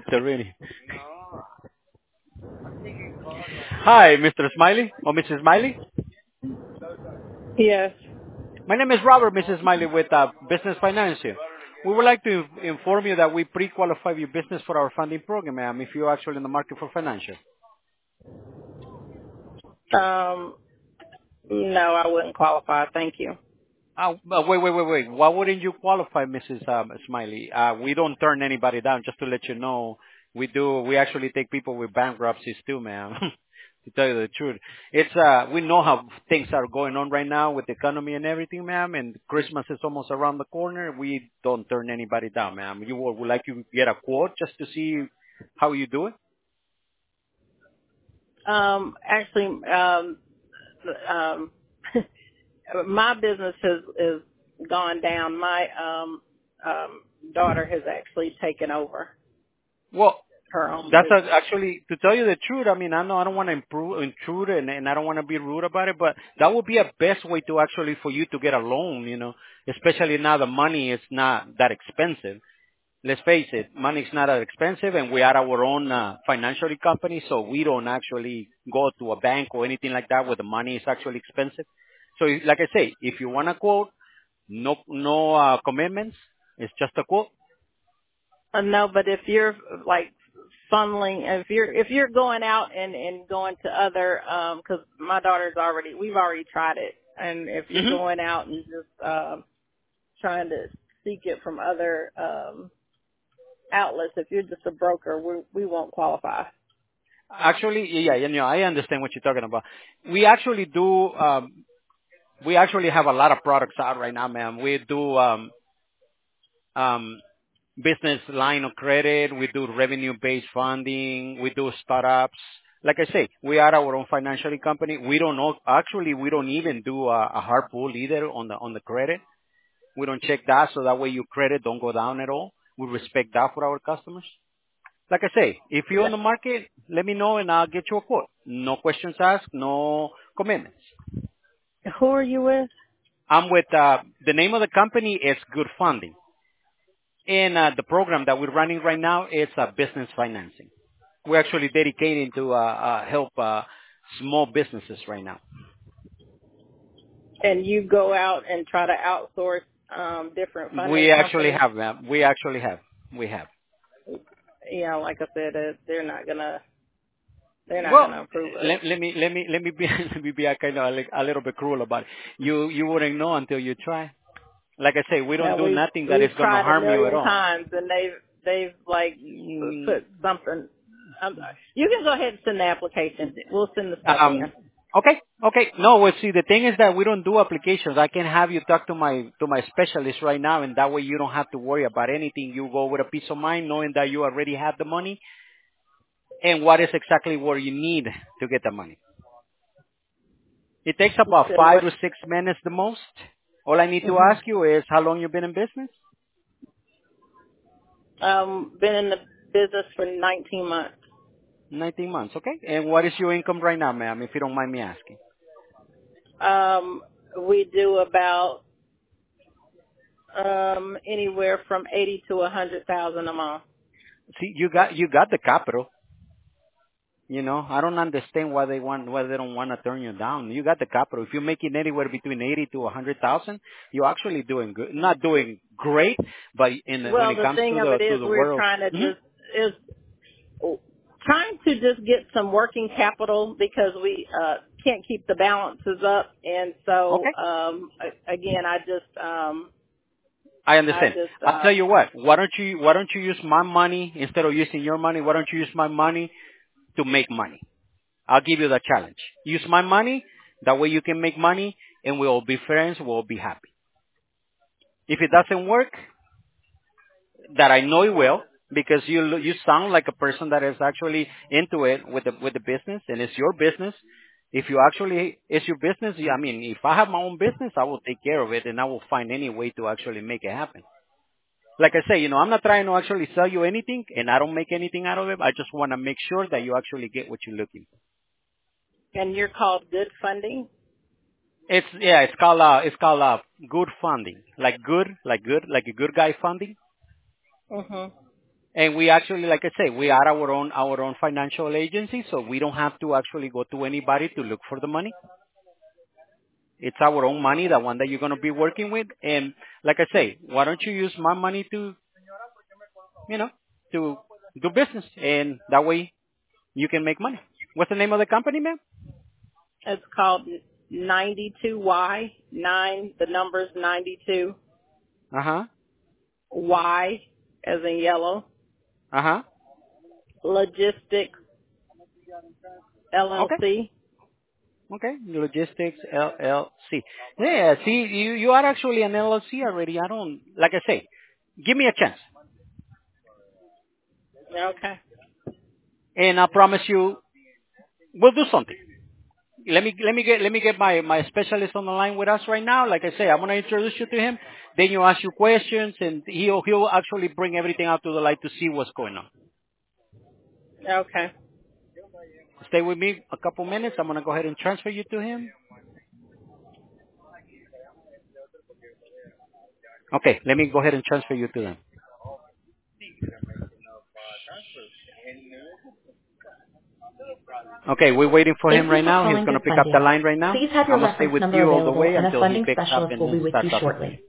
Sereni. Hi, Mr. Smiley or Mrs. Smiley. Yes. My name is Robert, Mrs. Smiley, with Business Financial. We would like to inform you that we pre-qualify your business for our funding program, ma'am, if you're actually in the market for financial. Um, no, I wouldn't qualify. Thank you. Wait. Why wouldn't you qualify, Mrs. Smiley? We don't turn anybody down, just to let you know. We actually take people with bankruptcies too, ma'am. To tell you the truth. We know how things are going on right now with the economy and everything, ma'am, and Christmas is almost around the corner. We don't turn anybody down, ma'am. You would like to get a quote just to see how you do it? Actually, um, my business has gone down. My daughter has actually taken over Well, her own that's business. actually, to tell you the truth, I mean, I know I don't want to intrude and I don't want to be rude about it, but that would be a best way to actually for you to get a loan, especially now the money is not that expensive. Let's face it, money is not that expensive and we are our own financial company, so we don't actually go to a bank or anything like that where the money is actually expensive. So like I say, if you want a quote, no commitments, it's just a quote. No, but if you're like funneling, if you're going out and going to other, because my we've already tried it, and if you're Hmm. going out and just trying to seek it from other outlets, if you're just a broker, we won't qualify. Actually, yeah, I understand what you're talking about. We actually do, we actually have a lot of products out right now, ma'am. We do, um, business line of credit. We do revenue-based funding. We do startups. Like I say, we are our own financial company. We don't know, actually, we don't even do a hard pull either on the credit. We don't check that so that way your credit don't go down at all. We respect that for our customers. Like I say, if you're on the market, let me know and I'll get you a quote. No questions asked, no commitments. Who are you with? I'm with, the name of the company is Good Funding. And the program that we're running right now is business financing. We're actually dedicating to help small businesses right now. And you go out and try to outsource different funding We actually companies. have, ma'am. We actually have. We have. Yeah, like I said, they're not gonna Well, approve us. let me be let me be a kind of like a little bit cruel about it. You wouldn't know until you try. Like I say, we don't Now do we've nothing that is we've going to tried a harm you at million all. times, and they've like Mm, put something. You can go ahead and send the application. We'll send the stuff in. Um, okay. No, well, see, the thing is that we don't do applications. I can have you talk to my specialist right now, and that way you don't have to worry about anything. You go with a peace of mind, knowing that you already have the money and what is exactly what you need to get the money. It takes You about said 5 to 6 minutes the most. All I need to hmm ask you is how long you've been in business. Been in the business for 19 months. 19 months, okay? And what is your income right now, ma'am, if you don't mind me asking? We do about anywhere from 80 to 100,000 a month. See, you got the capital. I don't understand why they don't want to turn you down. You got the capital. If you're making anywhere between 80 to 100,000, you're actually doing good. Not doing great, but when Well, it the comes thing to of the it to is the we're world. trying to Mhm. just is trying to just get some working capital because we can't keep the balances up, and so Okay, again, I I understand. just I'll tell you what. Why don't you use my money instead of using your money? Why don't you use my money to make money? I'll give you the challenge. Use my money. That way you can make money, and we'll be friends. We'll be happy. If it doesn't work, that I know you will, because you sound like a person that is actually into it with the business, and it's your business. If you actually it's your business, I mean, if I have my own business, I will take care of it, and I will find any way to actually make it happen. Like I say, I'm not trying to actually sell you anything, and I don't make anything out of it. I just want to make sure that you actually get what you're looking for. and you're called Good Funding. It's called good funding, like good, like a good guy funding. Mhm. And we actually, like I say, we are our own financial agency, so we don't have to actually go to anybody to look for the money. It's our own money, the one that you're going to be working with. And like I say, why don't you use my money to, to do business, and that way you can make money. What's the name of the company, ma'am? It's called 92Y. The number's 92. Uh-huh. Y as in yellow. Uh-huh. Logistics LLC. Okay. Logistics LLC. Yeah, see, you are actually an LLC already. Like I say, give me a chance. Okay. And I promise you, we'll do something. Let me get my specialist on the line with us right now. Like I say, I'm gonna introduce you to him. Then you ask you questions, and he'll actually bring everything out to the light to see what's going on. Okay. Stay with me a couple minutes. I'm gonna go ahead and transfer you to him. Okay, let me go ahead and transfer you to them. Okay, we're waiting for him Thank you right for now. He's calling going to Good pick up the Funding. line right now. Please have your I'm going to stay reference with number you all the available, way and a until he funding picks up specialist will be and with starts you talking to you. shortly.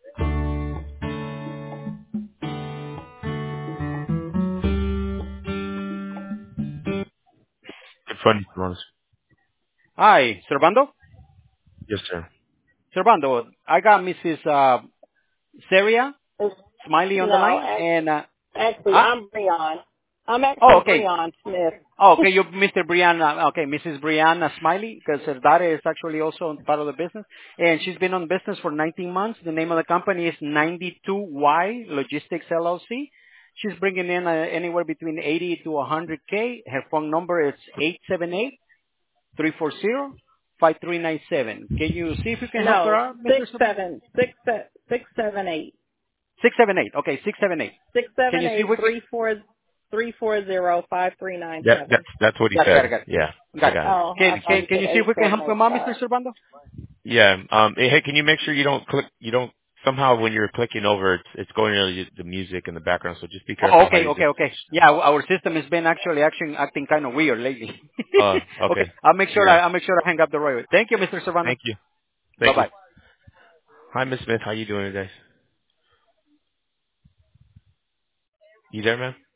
Good funding, Ross. Hi, Servando? Yes, sir. Servando, I got Mrs. Seria Smiley on the No, line, and actually, I'm Breon. I'm oh, actually okay. Breon Smith. Oh, okay, you're Mr. Brianna. Okay, Mrs. Brianna Smiley, because her daughter is actually also part of the business, and she's been on business for 19 months. The name of the company is 92Y Logistics LLC. She's bringing in anywhere between 80 to 100K. Her phone number is 878-340-5397. Can you see if you can help her No, out, Mr. Servando? 678. 678. Okay, 678. Can you see if we can? 340-5397. That's what he Got said. it. Yeah, I Got it. got it. Oh, I thought Can you you said see if we can help him out, Mr. 8785. Servando? Yeah. Hey, can you make sure you don't somehow when you're clicking over, it's going to the music in the background. So just be Oh, careful how you just. okay. Yeah, our system has been actually acting kind of weird lately. Okay, Okay. I'll make sure Yeah. I hang up the right way. Thank you, Mr. Servando. Thank you. Bye Thank you. bye. Hi, Miss Smith. How you doing today? You there, man?